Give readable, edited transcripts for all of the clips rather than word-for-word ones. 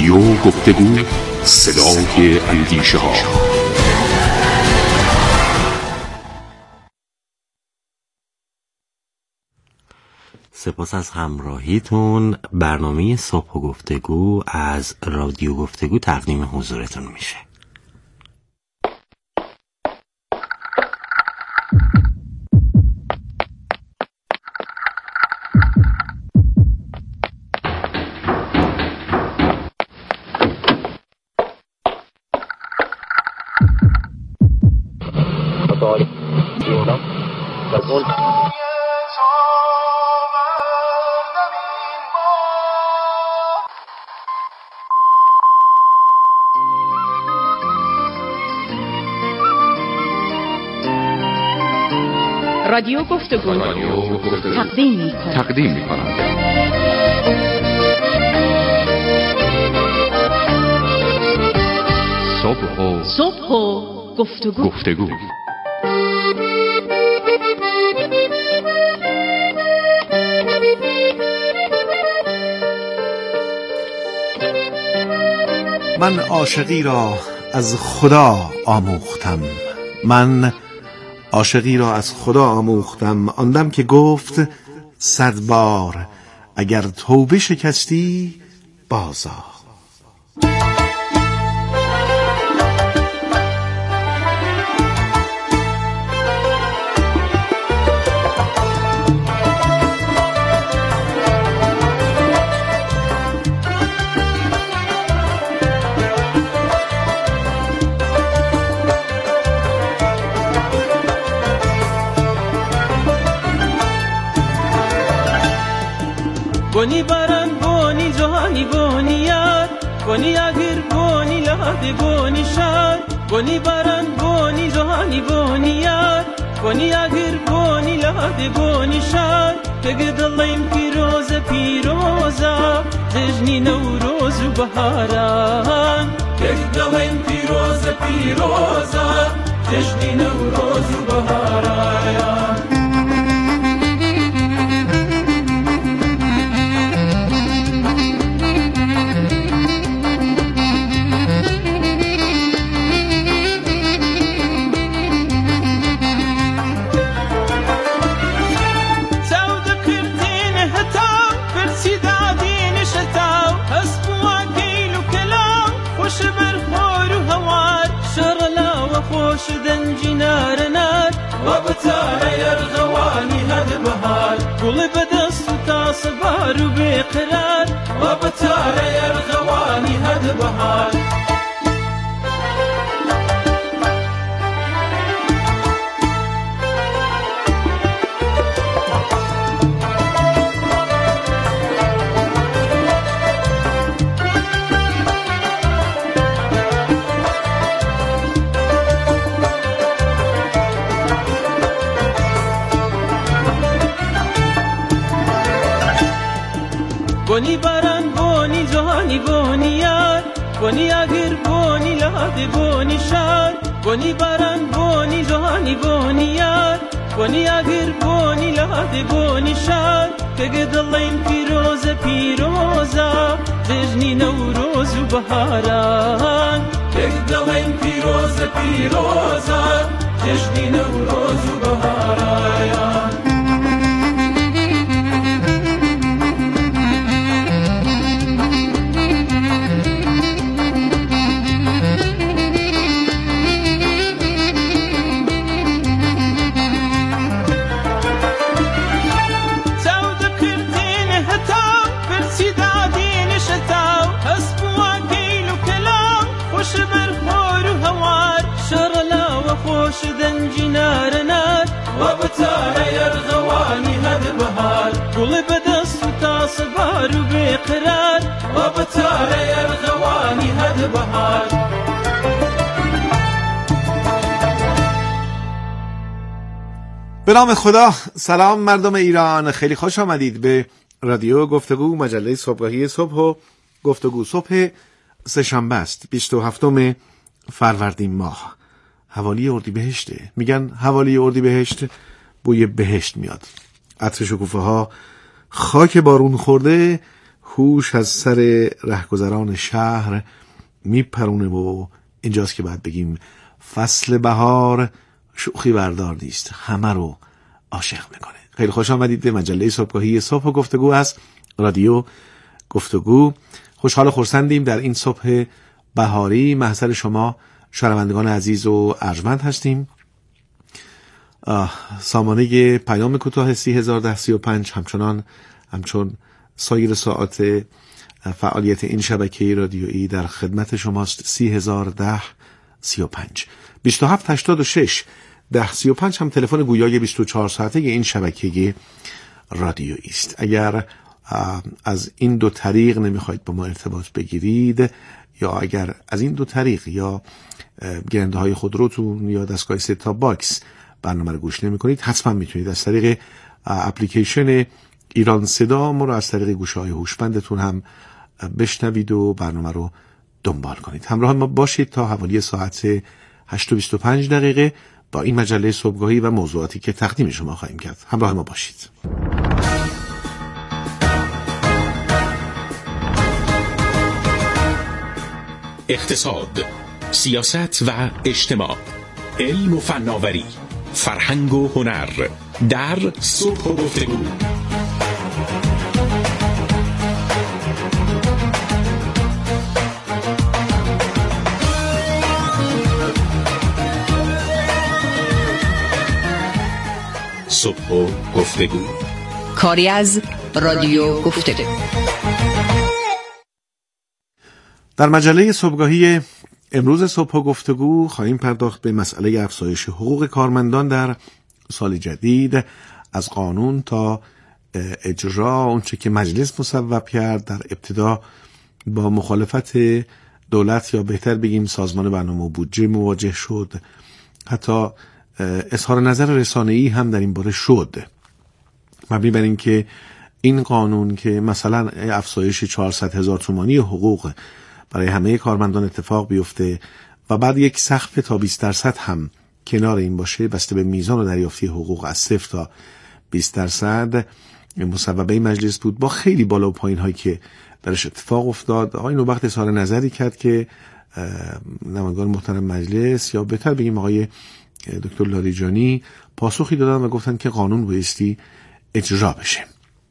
رادیو گفتگو، صدای اندیشه ها. سپاس از همراهیتون. برنامه صبح و گفتگو از رادیو گفتگو تقدیم حضورتون میشه. رادیو گفتگو تقدیم می‌کند. صبح و گفتگو. من عاشقی را از خدا آموختم، عاشقی را از خدا آموختم، آن دم که گفت 100 بار اگر توبه شکستی بازآ. بونی برن بونی جهانی بونی یار، بونی اگر بونی لحد بونی شار، بونی برن بونی جهانی بونی یار، بونی اگر بونی لحد بونی شار. تقدلیم پیروزا جشنی نوروز و بهاران، تقدلیم پیروزا جشنی نوروز و بهاران. شدن جنار نار وبتاع يرغواني هذا بهار، قلب دست تصبر بقرار وبتاع يرغواني هذا بهار. بونی برن بونی جهانی بونی یار، بونی اگر بونی لحد بونی شار، بونی برن بونی جهانی بونی یار، بونی اگر بونی لحد بونی شار. تقدلیم پیروزا جشنی نوروز و بهاران، تقدلیم پیروزا جشنی نوروز و بهاران. شدن جنار نار وبتاع يرغواني هذا بهار، قلب دست تصبر بقرار وبتاع يرغواني هذا بهار. به نام خدا. سلام مردم ایران، خیلی خوش آمدید به رادیو گفتگو، مجله صبحگاهی صبح و گفتگو. صبح سه‌شنبه است، 27 فروردین ماه، حوالی اردیبهشته. میگن حوالی اردیبهشت بوی بهشت میاد. عطر شکوفه ها، خاک بارون خورده، هوش از سر رهگذران شهر میپرونه و اینجاست که باید بگیم فصل بهار شوخی بردار نیست، همه رو عاشق میکنه. خیلی خوش آمدید به مجله صبحگاهی صبح و گفتگو از رادیو گفتگو. خوشحال و خرسندیم در این صبح بهاری محضر شما شنوندگان عزیز و ارجمند هستیم. سامانه پیام کوتاه 301035 همچون سایر ساعات فعالیت این شبکه رادیویی در خدمت شماست. 301035 2786 1035 هم تلفن گویای 24 ساعته این شبکه رادیویی است. اگر از این دو طریق نمیخواید با ما ارتباط بگیرید، یا اگر از این دو طریق یا گرنده های خودروتون یا دستگاه ست تاپ باکس برنامه رو گوش نمی کنید، حتما میتونید از طریق اپلیکیشن ایران صدا ما رو از طریق گوشه های هوشمندتون هم بشنوید و برنامه رو دنبال کنید. همراه ما باشید تا حوالی ساعت 8:25 با این مجله صبحگاهی و موضوعاتی که تقدیم شما خواهیم کرد. همراه ما باشید. اقتصاد، سیاست و اجتماع، علم و فناوری، فرهنگ و هنر در صبح و گفتگو. صبح و گفتگو، کاری از رادیو گفتگو. در مجله صبحگاهی امروز صبح و گفتگو خواهیم پرداخت به مسئله افزایش حقوق کارمندان در سال جدید، از قانون تا اجرا، اونچه که مجلس مصوب کرد. در ابتدا با مخالفت دولت یا بهتر بگیم سازمان برنامه و بودجه مواجه شد، حتی اظهار نظر رسانه‌ای هم در این باره شد، مبنی بر این که این قانون که مثلا افزایش 400,000 تومانی حقوق برای همه کارمندان اتفاق بیفته و بعد یک سقف تا 20% هم کنار این باشه، بسته به میزان و دریافتی حقوق از 0 تا 20% مصوبه مجلس بود، با خیلی بالا و پایین هایی که درش اتفاق افتاد. آقای نوبخت اظهار نظری کرد که نمایندگان محترم مجلس، یا بهتر بگیم آقای دکتر لاریجانی، پاسخی دادن و گفتن که قانون بایستی اجرا بشه.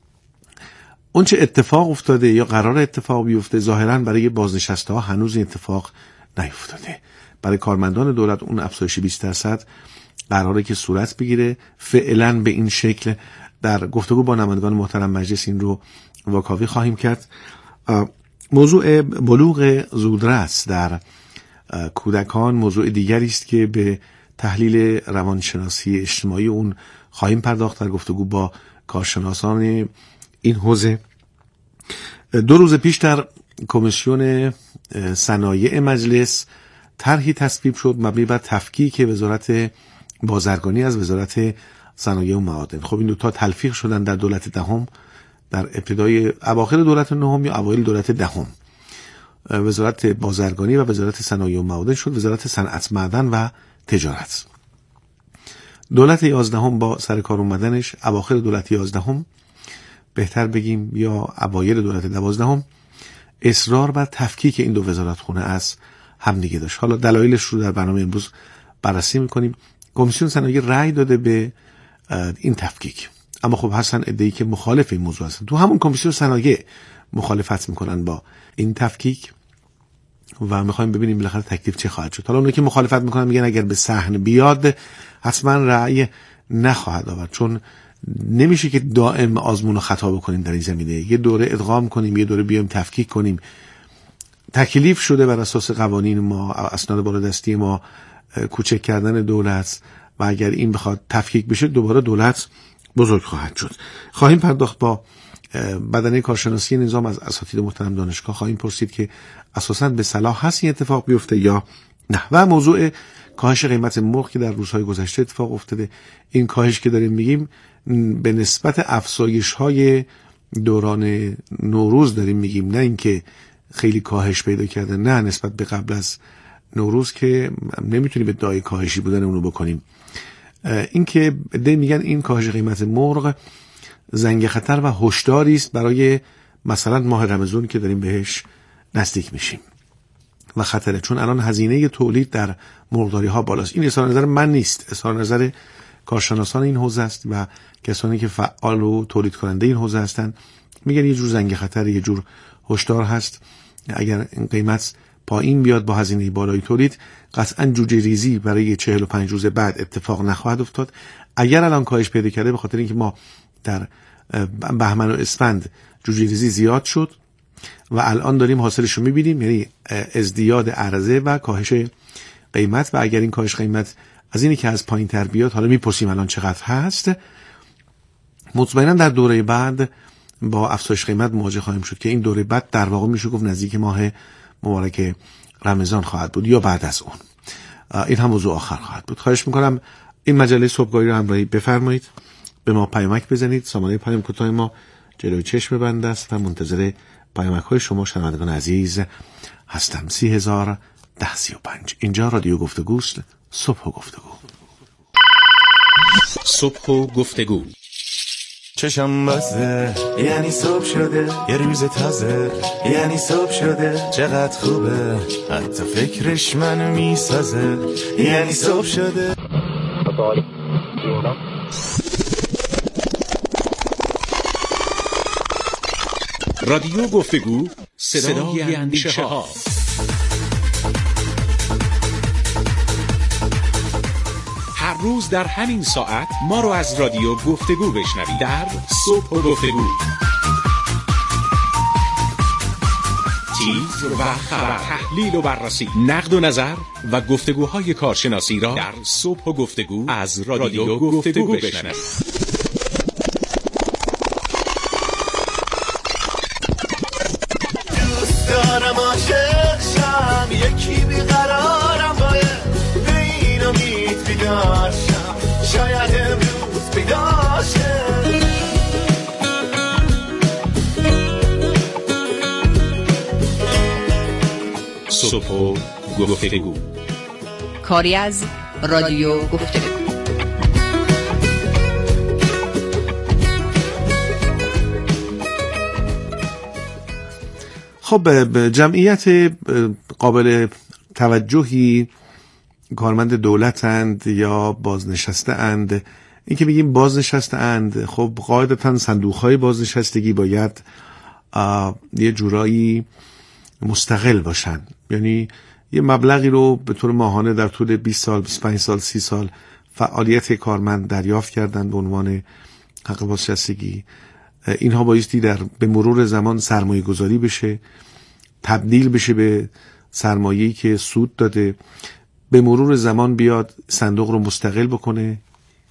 اون چه اتفاق افتاده یا قرار اتفاق بیفته، ظاهراً برای بازنشسته ها هنوز این اتفاق نیفتاده. برای کارمندان دولت اون افزایش 20% قراره که صورت بگیره. فعلا به این شکل در گفتگو با نمایندگان محترم مجلس این رو واکاوی خواهیم کرد. موضوع بلوغ زودرس در کودکان موضوع دیگری است که به تحلیل روانشناسی اجتماعی اون خواهیم پرداخت در گفتگو با کارشناسان این حوزه. 2 روز پیش در کمیسیون صنایع مجلس طرحی تصویب شد مبنی بر تفکیک وزارت بازرگانی از وزارت صنایع و معادن. خب این دوتا تلفیق شدن در دولت دهم، در ابتدای اواخر دولت نهم یا اوایل دولت دهم. وزارت بازرگانی و وزارت صنایع و معادن شد وزارت صنعت، معدن و تجارت. دولت 11 با سر کار اومدنش اواخر دولت 11، بهتر بگیم یا اوایل دولت 12، اصرار بر تفکیک این دو وزارتخونه از هم دیگه داشت. حالا دلایلش رو در برنامه امروز بررسی میکنیم. کمیسیون صنایع رأی داده به این تفکیک، اما خب هستن عده‌ای که مخالف این موضوع هستن. تو همون کمیسیون صنایع مخالفت میکنن با این تفکیک و میخوایم ببینیم بالاخره تکلیف چه خواهد شد. حالا اونایی که مخالفت میکنن میگن اگر به صحن بیاد حتما رأی نخواهد آورد، چون نمیشه که دائم آزمون و خطا بکنیم در این زمینه. یه دوره ادغام کنیم، یه دوره بیایم تفکیک کنیم. تکلیف شده بر اساس قوانین ما، اسناد بالادستی ما، کوچک کردن دولت، و اگر این بخواد تفکیک بشه دوباره دولت بزرگ خواهد شد. خواهیم پرداخت با بدنه کارشناسی نظام از اساتید محترم دانشگاه، خواهیم پرسید که اساساً به صلاح هست این اتفاق بیفته یا نه. و موضوع کاهش قیمت مرغ که در روزهای گذشته اتفاق افتاده، این کاهش که داریم میگیم به نسبت افزایش‌های دوران نوروز داریم میگیم، نه اینکه خیلی کاهش پیدا کرده، نه نسبت به قبل از نوروز که نمیتونیم ادعای کاهشی بودن اونو بکنیم. این که میگن این کاهش قیمت مرغ زنگ خطر و هشداری است برای مثلا ماه رمضان که داریم بهش نزدیک میشیم و خطره، چون الان هزینه تولید در مرغداری ها بالاست. این اظهار نظر من نیست، اظهار نظر کارشناسان این حوزه است و کسانی که فعال و تولید کننده این حوزه هستند. میگن یه جور زنگ خطر، یه جور هشدار هست. اگر این قیمت پایین بیاد با هزینه بالای تولید، قطعا جوجه ریزی برای 45 روز بعد اتفاق نخواهد افتاد. اگر الان کاهش پیدا کرده به خاطر اینکه ما در بهمن و اسفند جوجه ریزی زیاد شد و الان داریم حاصلش رو میبینیم، یعنی ازدیاد عرضه و کاهش قیمت. و اگر این کاهش قیمت از اینی که از پایین تر بیاد، حالا میپرسیم الان چقدر هست، مطمئنا در دوره بعد با افزایش قیمت مواجه خواهیم شد که این دوره بعد در واقع میشه گفت نزدیک ماه مبارک رمضان خواهد بود یا بعد از اون. این هم موضوع آخر خواهد بود. خواهش میکنم این مجله صبحگاهی رو همراهی بفرمایید، به ما پیامک بزنید. سامانه پیام کوتاه ما جلوی چشم بند است و منتظر پیامک های شما شنوندگان عزیز هستم. 301035. اینجا رادیو گفتگوست. صبح و گفتگو. صبح و گفتگو. چشم بسته یعنی صبح شده، یه روز تازه یعنی صبح شده، چقدر خوبه حتی فکرش منو میسازه، یعنی صبح شده. رادیو گفتگو، صدای اندیشه ها. هر روز در همین ساعت ما رو از رادیو گفتگو بشنوید در صبح و گفتگو. تیز و خبر، تحلیل و بررسی، نقد و نظر و گفتگوهای کارشناسی را در صبح و گفتگو از رادیو گفتگو بشنوید. دوست دارم عاشق شم، یکی بیقرارم باید به این امید بیدار شم، شاید امروز بیدار شم. صبح و گفتگو، کاری از رادیو گفتگو. خب، جمعیت قابل توجهی کارمند دولتند یا بازنشسته اند. این که بگیم بازنشسته اند، خب قاعدتا صندوق‌های بازنشستگی باید یه جورایی مستقل باشن، یعنی یه مبلغی رو به طور ماهانه در طول 20 سال 25 سال 30 سال فعالیت کارمند دریافت کردن به عنوان حق بازنشستگی. اینها بایستی به مرور زمان سرمایه گذاری بشه، تبدیل بشه به سرمایه‌ای که سود داده، به مرور زمان بیاد صندوق رو مستقل بکنه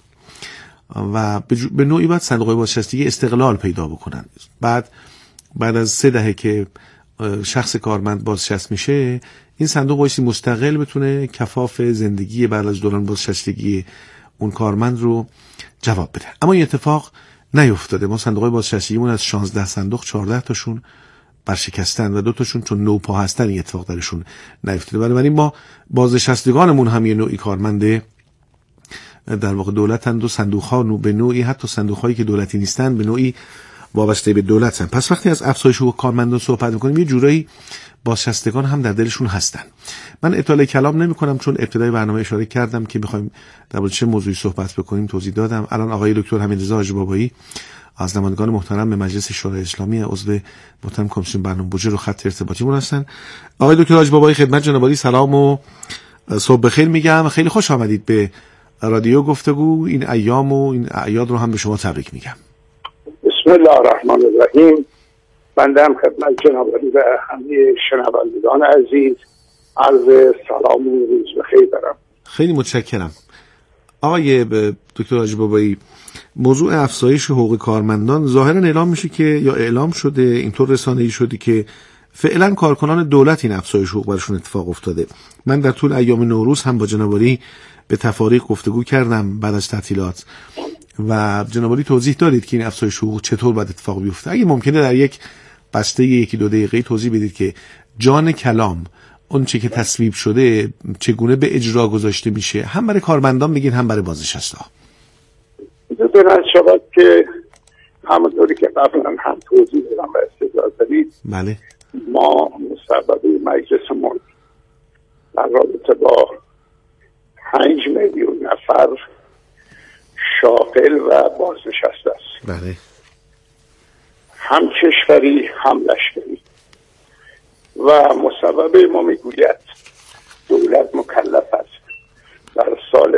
و به نوعی باید صندوق بازنشستگی استقلال پیدا بکنن. بعد از 3 دهه که شخص کارمند بازنشسته میشه، این صندوق بایستی مستقل بتونه کفاف زندگی بعد از دوران بازنشستگی اون کارمند رو جواب بده. اما این اتفاق نیفتاده. ما صندوق بازنشستگیمون از 16 صندوق 14 تاشون برشکستن و 2 تاشون چون نوپا هستن این اتفاق درشون نیفتاده. بنابراین ما بازنشستگانمون هم یه نوعی کارمنده در واقع دولتند و صندوق‌ها به نوعی، حتی صندوق‌هایی که دولتی نیستن، به نوعی وابسته به دولتن. پس وقتی از افزایش حقوق کارمندان صحبت می‌کنیم، یه جورایی بازنشستگان هم در دلشون هستن. من اطاله کلام نمی‌کنم چون ابتدای برنامه اشاره کردم که می‌خوایم در چه موضوعی صحبت بکنیم، توضیح دادم. الان آقای دکتر حمیدرضا حاجی بابایی از نمایندگان محترم به مجلس شورای اسلامی، عضو محترم کمیسیون برنامه بودجه رو خط ارتباطیمون هستن. آقای دکتر حاجی بابایی، خدمت جناب عالی سلام و صبح بخیر میگم. خیلی خوش آمدید به رادیو گفتگو. این ایام و این اعیاد رو هم به شما تبریک میگم. بسم الله الرحمن الرحیم. بنده هم خدمت جناب عالی و همه شنوندگان عزیز عرض سلام و روز بخیر دارم. خیلی متشکرم. آقای دکتر حاجی بابایی، موضوع افزایش حقوق کارمندان ظاهرا اعلام میشه که یا اعلام شده، اینطور رسانه‌ای شده که فعلا کارکنان دولت این افزایش حقوق برشون اتفاق افتاده. من در طول ایام نوروز هم با جناب عالی به تفاریق گفتگو کردم بعد از تعطیلات و جناب عالی توضیح دادید که این افزایش حقوق چطور باید اتفاق بیفته. اگه ممکنه در یک بسته 1-2 دقیقه توضیح بدید که جان کلام اون چه که تصویب شده چگونه به اجرا گذاشته میشه، هم برای کارمندان بگین هم برای بازنشسته‌ها. درست شود که همونطوری که قبلا هم توضیح دادم و استدلال دادید، بله، ما مصوبه مجلسمون در رابطه با 5 میلیون نفر شاغل و بازنشسته است، بله، هم کشوری هم لشکری. و مصوبه ما میگوید دولت مکلف است در سال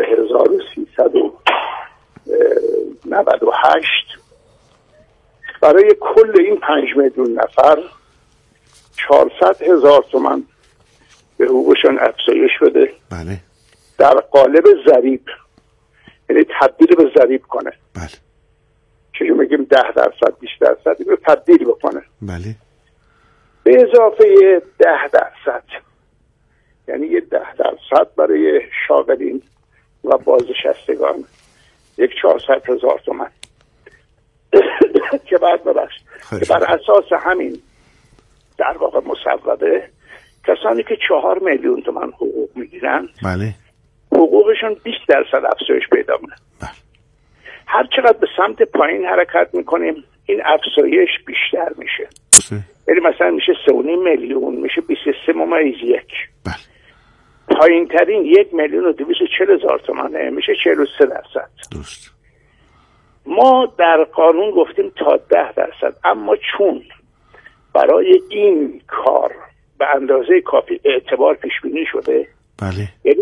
1398 برای کل این 5 میلیون نفر 400,000 تومان به حقوقشان افزایش بده. بله، در قالب ضریب، یعنی تبدیل به ضریب کنه. بله، چون میگیم 10%، 20% رو تبدیل بکنه. بله، به اضافه 10%، یعنی یه 10% برای شاغلین و بازنشستگان، یک 400,000 تومان که بعد که بر اساس همین در واقع مصوبه کسانی که 4 میلیون تومان حقوق میگیرن، بله، حقوقشون 20% افزایش پیدا کنه. بله. هر چقدر به سمت پایین حرکت میکنیم این افزایش بیشتر میشه. یعنی مثلا میشه 3.5 میلیون، میشه 23.1. بله. پایین ترین 1,240,000 تومانه، میشه 43%. درست. ما در قانون گفتیم تا 10%، اما چون برای این کار به اندازه کافی اعتبار پیش بینی شده، بله، یعنی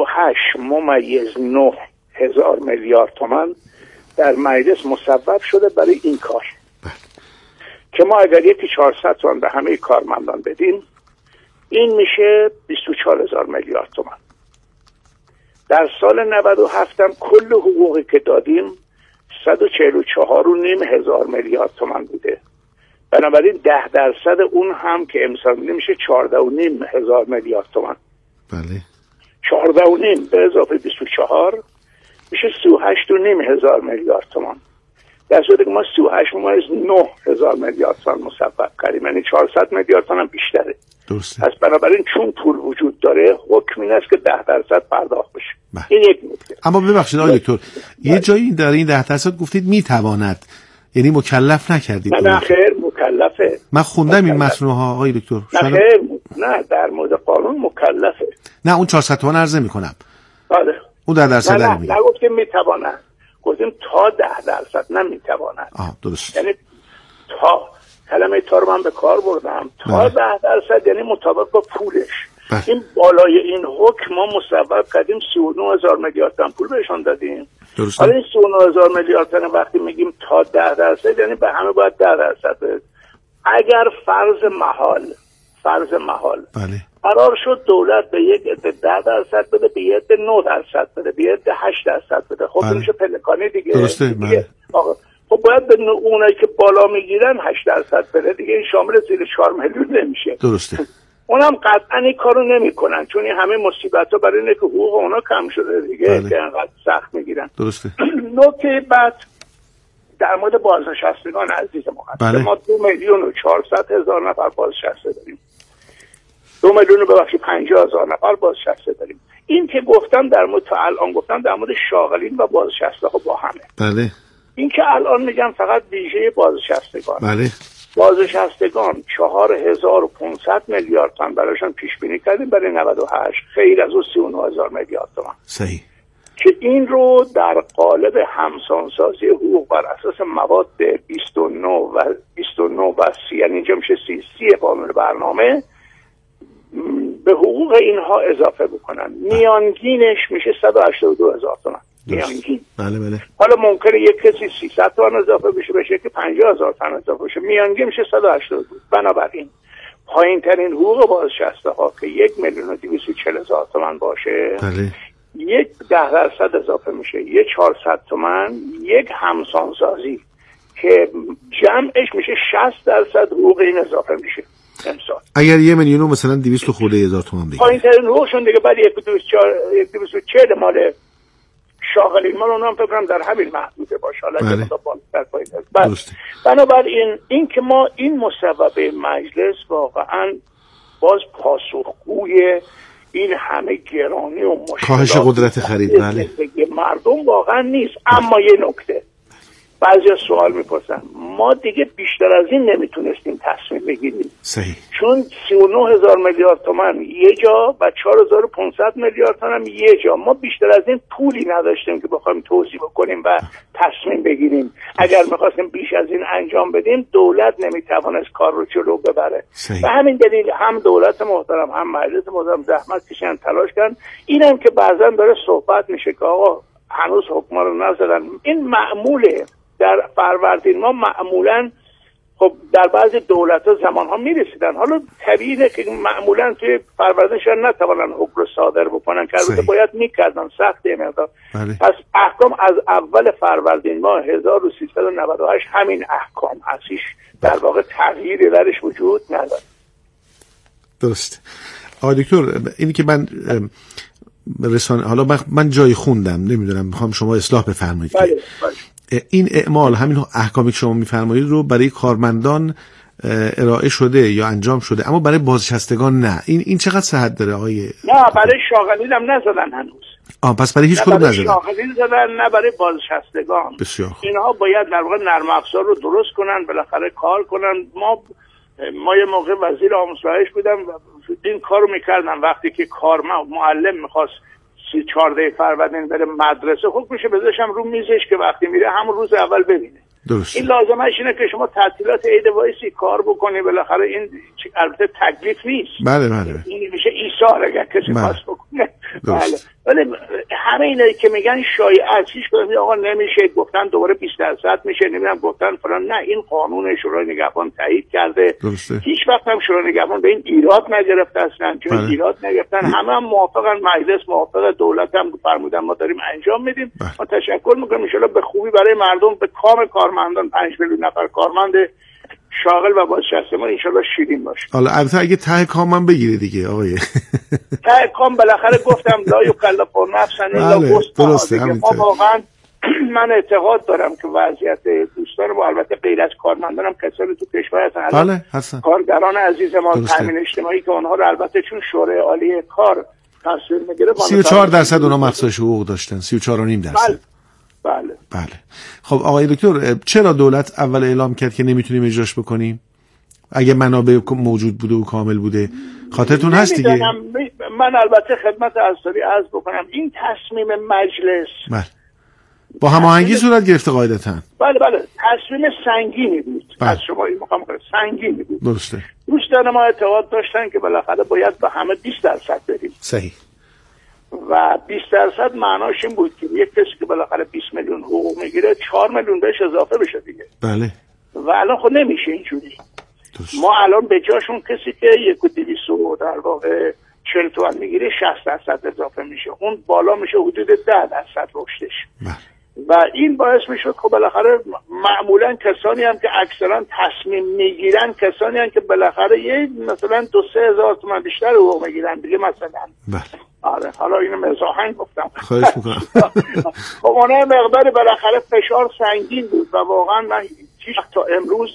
38.9 هزار میلیارد تومان در مجلس مصوب شده برای این کار. بله. که ما اگر یکی 400 تومان به همه کارمندان بدیم، این میشه 24,000 میلیارد تومان. در سال 97 هم کل حقوقی که دادیم 144.5 هزار میلیارد تومان بوده. بنابراین 10% اون هم که امسال میشه 14.5 هزار میلیارد تومان. بله. 14.5 به اضافه 24 میشه 38.5 هزار میلیارد تومان. در صورتی که ما 38.9 هزار میلیارد تومان مصوب کردیم، یعنی 400 میلیارد تومان هم بیشتره. درسته. پس بنابراین چون پول وجود داره، حکم این است که 10% پرداخت بشه. بله. این یک نکته. اما ببخشید آقای دکتر، یه جایی در این 10% گفتید میتواند، یعنی مکلف نکردید. نه خیر، مکلفه. من خوندم این متن ها آقای دکتر. نه خیر، نه در مورد قانون مکلفه. نه اون 400 تومان عرضه میکنم. بله. اون 10% نه میگه. نگفتیم میتواند، گفتیم تا 10%، نه میتواند. درست. یعنی تا، کلمه تا رو من به کار بردم، تا 10% یعنی مطابق با پولش. بله. این بالای این حکم ما مصوب کردیم 39 هزار میلیارد تومان پول بهشون دادیم. درسته. حالا این 39 هزار میلیارد تومان وقتی میگیم تا 10% یعنی به همه باید 10% بده. اگر فرض محال بله. قرار شد دولت به یک عده 10% بده، به یک عده 9% بده، به یک عده 8% بده، خب بله. میشه پلکانی دیگه. درسته. بله. خب باید به اونایی که بالا میگیرن 8% بده دیگه، این شامل زیر 4 میلیون نمیشه. درسته. اونم قطعا این کارو نمیکنن، چون این همه مصیبت‌ها برای اینه که حقوق اونا کم شده دیگه. بله. که انقدر سخت میگیرن. درسته. نکته بعد در مورد بازنشستگان عزیز ما هست. بله. ما 2,400,000 نفر بازنشسته داریم. 2,050,000 نفر بازنشسته داریم. این که گفتم در مورد تا الان گفتم در مورد شاغلین و بازنشسته ها با همه. بله. این که الان میگم فقط ویژه بازنشستگان. بله. بازنشستگان 4,500 میلیارد تومان برایشان پیش بینی کردیم برای 98، خیر از اون 39,000 میلیارد تومان. صحیح. که این رو در قالب همسانسازی حقوق بر اساس مواد 29 و 30، یعنی اینجا میشه 30 قانون برنامه، به حقوق اینها اضافه بکنن. میانگینش میشه 182,000 تومان. میانگین. بله بله. حالا ممکنه یک کسی 300 تومان اضافه بشه که 50,000 تومان اضافه بشه، میانگین میشه 182. بنابراین پایین ترین حقوق بازنشسته ها که 1,240,000 تومان باشه، بله. یک 10% اضافه میشه، یک 400 تومان، یک همسانسازی که جمعش میشه 60% حقوق این اضافه میشه امسال. اگر 1,000,000 مثلا 200 خورده هزار تومان بگیره، پایین ترین حقوقشون دیگه بعد 1,240 مال شاغلین، مال اونم فکر کنم در همین محدوده باشه. حالا بله. بنابراین این که ما این مصوبه مجلس واقعا باز پاسخگوی این همه گرانی و مشکلات کاهش قدرت خرید بله مردم واقعا نیست. اما یه نکته، بعضی از سوال میپرسن ما دیگه بیشتر از این نمیتونستیم تصمیم بگیریم. صحیح. چون 39,000 میلیارد تومان یه جا و 4,500 میلیارد تومان یه جا، ما بیشتر از این پولی نداشتیم که بخوایم توزیع بکنیم و تصمیم بگیریم. اگر میخواستیم بیش از این انجام بدیم دولت نمیتوانست کار رو جلو ببره. و همین دلیل هم دولت محترم هم مجلس محترم زحمت کشیدن، تلاش کردن. اینم که بعضا داره صحبت میشه که آقا هنوز حکما رو نزدن. این معموله در فروردین ما معمولا خب در بعضی دولت‌ها زمان‌ها می‌رسیدن. حالا طبیعیه که معمولا توی فروردین شاید نتوانن حکم رو صادر بکنن که البته باید می‌کردن، سخت مقدار. پس احکام از اول فروردین ماه 1398 همین احکام هستش، در واقع تغییری درش وجود نداره. درست. آقای دکتر، اینی که من رسانه حالا من جایی خوندم، نمیدونم، میخوام شما اصلاح بفرمایید. بله. این اعمال، همین احکامی که شما میفرمایید رو برای کارمندان ارائه شده یا انجام شده، اما برای بازنشستگان نه. این چقدر صحت داره آقای؟ نه، برای شاغلین هم نزدن هنوز. پس برای هیچ کدوم نزدن. نه برای شاغلین زدن، نه برای بازنشستگان. بسیار خوب. اینها باید در واقع نرم افزار رو درست کنن، بالاخره کار کنن. ما یه موقع وزیر آموزش بودم و این کارو میکردم. وقتی که معلم میخواست 14 فروردین بره مدرسه، حکمش بذاشم رو میزش که وقتی میره همون روز اول ببینه. درست. این لازمش اینه که شما تعطیلات عید وایسی کار بکنی، بالاخره این البته تکلیف نیست. بله. این میشه ایثار اگر کسی خواست بکنه. بله. ولی همه اینایی که میگن شایعه، هیچ کدوم آقا نمیشه، گفتن دوباره 20% میشه، نمیدونم گفتن فلان. نه، این قانون شورای نگهبان تایید کرده. درسته. هیچ وقت هم شورای نگهبان به این ایراد نگرفته اصلا، چون ایراد نگرفتن. همه هم موافقن، مجلس موافقه، دولت هم فرمودن ما داریم انجام میدیم. ما تشکر میکنیم ان شاءالله به خوبی برای مردم، به کام کارمندان 5 میلیون نفر کارمند شاغل و بازنشسته ما ان شاءالله شیرین باشه. حالا البته اگه ته کام من بگیره دیگه آقای ته کام بالاخره گفتم لا یکلف نفسا الا وسعها. ما واقعا من اعتقاد دارم که وضعیت دوستان ما، البته غیر از کارمندان هم کسانی تو کشور هستن، کارگران عزیز ما، تامین اجتماعی که اونها رو البته چون شورای عالی کار تصویر میگیره 34% اونها مخصوص حقوق داشتن، 34.5%. بله. خب آقای دکتر، چرا دولت اول اعلام کرد که نمیتونیم اجراش بکنیم؟ اگه منابع موجود بوده و کامل بوده، خاطرتون هست دیگه. من البته خدمت اساری عرض بکنم این تصمیم مجلس با هماهنگی صورت گرفته قاعدتاً. بله تصمیم سنگینی بود. از شما این مقام سنگینی بود. درسته. دوستان ما اعتقاد داشتن که بالاخره باید به همه 20% بدیم. صحیح. و 20% معناش این بود که یک کسی که بالاخره 20 میلیون حقوق میگیره 4 میلیون بهش اضافه بشه دیگه. بله. و الان خود نمیشه اینجوری. ما الان به جاشون کسی که 1,200 در واقع 40 تومن میگیره 60% اضافه میشه، اون بالا میشه حدود 10% رشدش. و این باعث میشه که بالاخره معمولا کسانی هم که اکثرا تصمیم میگیرن کسانی هم که بالاخره مثلا 2-3 هزار تومان بیشتر حقوق میگیرن دیگه مثلا. آره، حالا اینو مزاحن گفتم. خواهش میکنم. خب اونها مقدار بالاخره فشار سنگین بود و واقعا من تا امروز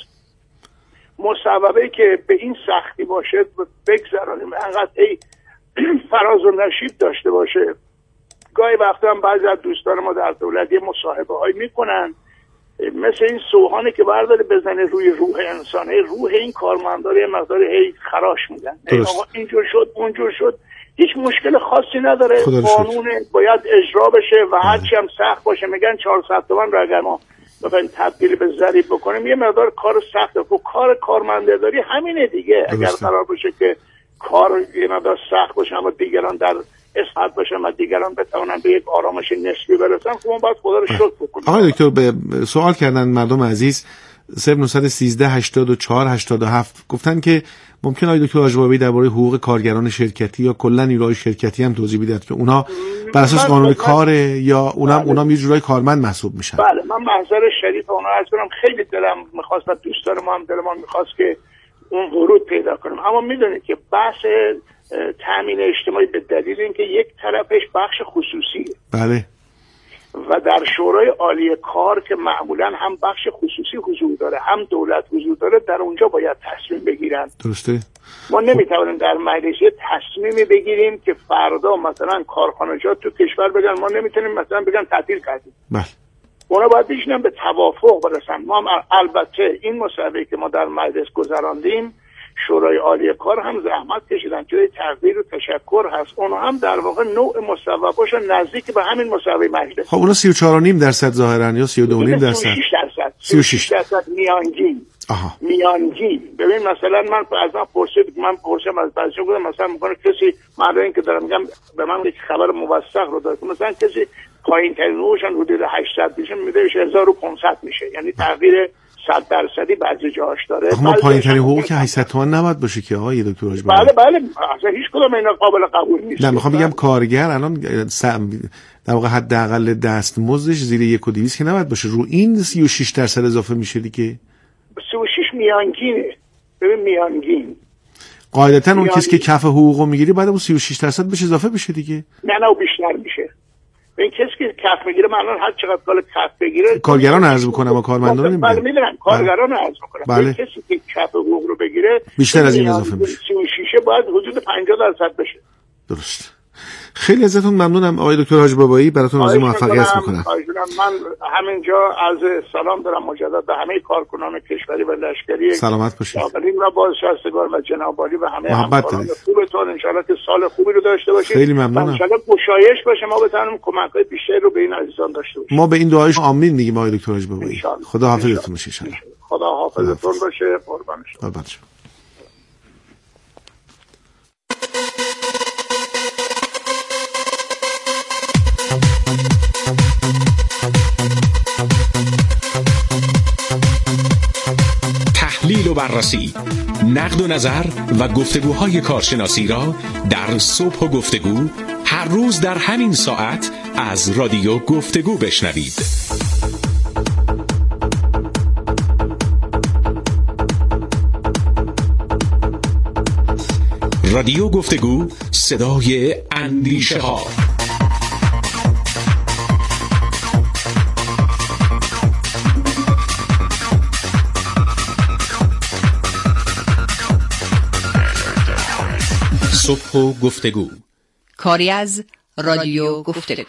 مصوبه که به این سختی باشه بگذاریم، انقدر فراز و نشیب داشته باشه. گاهی وقتا هم بعضی از دوستان ما در دولت یه مصاحبه هایی میکنن مثل این سوهانی که برداره بزنه روی روح انسان، روح این کارمندار یه مقدار خراش میدن، آقا اینجور شد اونجور شد. هیچ مشکل خاصی نداره، قانون باید اجرا بشه و هرچی هم سخت باشه. میگن 400 تومن رو اگر ما بخوایم تبدیل به ضریب بکنیم یه مقدار کار سخته. خب کار کارمنداری همینه دیگه. اگر قرار باشه که کار یه مقدار سخت باشه اما دیگران در اصحت باشن و دیگران بتوانن به یک آرامش نسبی برسن، خب ما باید خدا رو شکر بکنیم. آقای دکتر، به سوال کردن مردم عزیز 0913 84 87 گفتن که ممکن آقای دکتر آژبابی درباره حقوق کارگران شرکتی یا کلا نیروهای شرکتی هم توضیح بدید که اونا بر اساس قانون کار یا اونام یه جورای کارمند محسوب میشن. بله، من محضر شریف اونا عرض کنم. خیلی دلم می‌خواست و دوستان ما هم دلمان می‌خواست که اون ورود پیدا کنیم، اما میدونید که بحث تامین اجتماعی به دلیل اینکه یک طرفش بخش خصوصیه. بله. و در شورای عالی کار که معمولا هم بخش خصوصی حضور داره هم دولت حضور داره، در اونجا باید تصمیم بگیرن. درسته. ما نمیتونیم در مجلس تصمیمی بگیریم که فردا مثلا کارخانجات تو کشور بگن ما نمیتونیم مثلا بگن تعطیل کردیم. بله. اونا باید بشینن به توافق برسن. ما هم البته این مصوبه که ما در مجلس گذراندیم، شورای عالی کار هم زحمت کشیدن، جای تقدیر و تشکر هست. اونا هم در واقع نوع مصوبه‌هاشون نزدیک به همین مصوبه مجلس. خب اونا 34.5% ظاهرا یا 32.5%؟ 36% میانگین. میانگین. ببین مثلا من از من پرسیدم از بعضی گفتم مثلا میگن کسی من این که دارم میگم به من یک خبر موثق رو داد، مثلا کسی پایین ترین حقوقش حدود 800 میشه، میده 1500 میشه، یعنی تغییر 100% بعضی جاهاش داره. ما پایین ترین حقوقی که 800 تومان نباید باشه که آقای دکتر حاج بابایی. بله اصلا هیچ کدوم اینا قابل قبول نیست. نه میخوام بگم کارگر الان در واقع حداقل دستمزدش زیر 1,200 که نباید باشه، رو این 36% اضافه میشه دیگه. 36 میانگینه. ببین میانگین قاعدتا اون کسی که کف حقوقو میگیری بعد اون 36% بهش اضافه بشه دیگه. نه و بیشتر میشه. این کسی که کف میگیره معلوماً هر چقدر کال کف بگیره، کارگران عرض میکنم و کارمندان نمیگم. بله میدونم کارگران عرض میکنم. بله. کسی که کف حقوق رو بگیره بیشتر از این اضافه میشه. 36 باید حدود 50% بشه. درست. خیلی ازتون ممنونم آقای دکتر حاج بابایی، براتون آرزوی موفقیت میکنم. من همینجا از سلام دارم مجدد به همه کارکنان کشوری و لشکری سلامت باشید. شاغلین و بازنشستگان و جناب عالی و همه همکاران خوبتون، ان شاءالله که سال خوبی رو داشته باشید. خیلی ممنونم. ان شاءالله گشایش باشه، ما بتونیم کمک‌های بیشتری رو به این عزیزان داشته باشیم. ما به این دعایش آمین میگیم آقای دکتر حاج بابایی. خدا حافظتون باشه ان شاءالله. خدا حافظتون باشه. قربان شما. تحلیل و بررسی، نقد و نظر و گفتگوهای کارشناسی را در صبح و گفتگو هر روز در همین ساعت از رادیو گفتگو بشنوید. رادیو گفتگو، صدای اندیشه ها. صبح و گفتگو، کاری از رادیو گفتگو.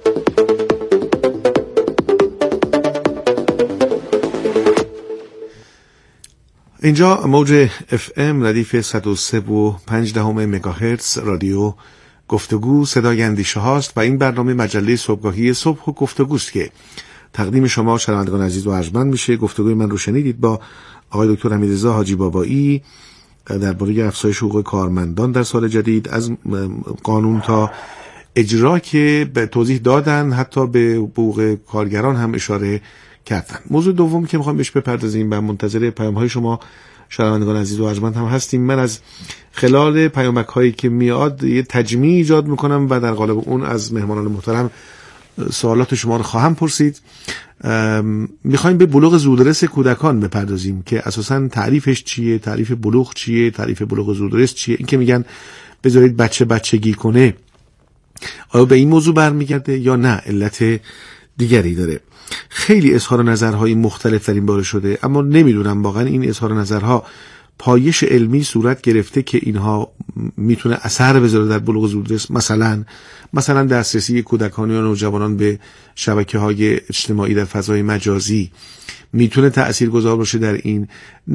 اینجا موج FM ردیف 103.5 مگاهرتز رادیو گفتگو، صدای اندیشه هاست و این برنامه مجله صبحگاهی صبح و گفتگوست که تقدیم شما شنوندگان عزیز و ارجمند میشه. گفتگوی من رو شنیدید با آقای دکتر حمیدرضا حاجی بابایی درباره افزایش حقوق کارمندان در سال جدید، از قانون تا اجرا که به توضیح دادن، حتی به حقوق کارگران هم اشاره کردن. موضوع دوم که میخوام بهش بپردازیم و منتظر پیام‌های شما شنوندگان عزیز و ارجمند هم هستیم. من از خلال پیامک‌هایی که میاد یه تجمیع ایجاد میکنم و در قالب اون از مهمانان محترم سوالات شما رو خواهم پرسید. میخوایم به بلوغ زودرس کودکان بپردازیم که اساساً تعریفش چیه، تعریف بلوغ چیه، تعریف بلوغ زودرس چیه. این که میگن بذارید بچگی کنه، آیا به این موضوع برمیگرده یا نه علت دیگری داره؟ خیلی اظهار نظرهای مختلف در این باره شده، اما نمیدونم واقعا این اظهار نظرها پایش علمی صورت گرفته که اینها میتونه اثر بذاره در بلوغ زودرس. مثلا دسترسی کودکان یا نوجوانان به شبکه‌های اجتماعی در فضای مجازی میتونه تأثیرگذار باشه در این.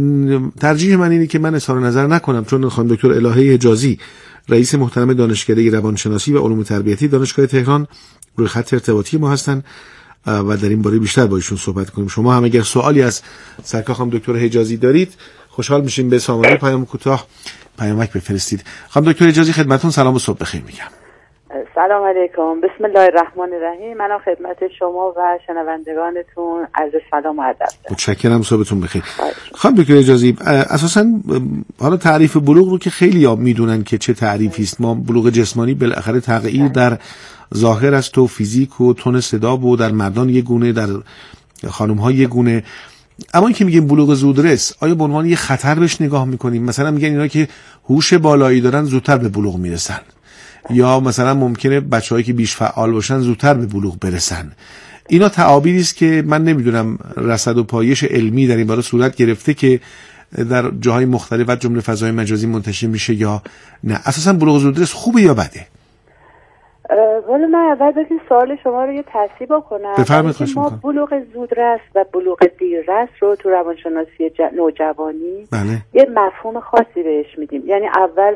ترجیح من اینه که من اظهار نظر نکنم، چون خانم دکتر الهه حجازی رئیس محترم دانشکده روانشناسی و علوم تربیتی دانشگاه تهران روی خط ارتباطی ما هستن و در این باره بیشتر با ایشون صحبت کنیم. شما هم اگر سوالی از سرکار خانم دکتر حجازی دارید خوشحال میشیم به سامانه پیام کوتاه پیامک بفرستید. خانم دکتر حجازی خدمتتون سلام و صبح بخیر میگم. سلام علیکم، بسم الله الرحمن الرحیم. منم خدمت شما و شنوندگانتون عرض سلام و ادب دارم. متشکرم، صبحتون بخیر. خانم دکتر حجازی، اساساً حالا تعریف بلوغ رو که خیلی ها میدونن که چه تعریفی است. ما بلوغ جسمانی بالاخره تغییر در ظاهر است و فیزیک و تون صدا و در مردان یه گونه، در خانم ها یه گونه. اما این که میگیم بلوغ زودرس، آیا به عنوان یه خطر بهش نگاه میکنیم؟ مثلا میگن اینا که هوش بالایی دارن زودتر به بلوغ میرسن، یا مثلا ممکنه بچه‌هایی که بیش فعال باشن زودتر به بلوغ برسن. اینا تعابیری است که من نمیدونم رصد و پایش علمی در این باره صورت گرفته که در جاهای مختلف و جمله فضای مجازی منتشر میشه یا نه. اساسا بلوغ زودرس خوبه یا بده؟ والا من اول بگیم سوال شما رو یه تصحیح بکنم. بفرمایید. خواهش ما می‌کنم. بلوغ زودرس و بلوغ دیررس رو تو روانشناسی نوجوانی بله. یه مفهوم خاصی بهش میدیم. یعنی اول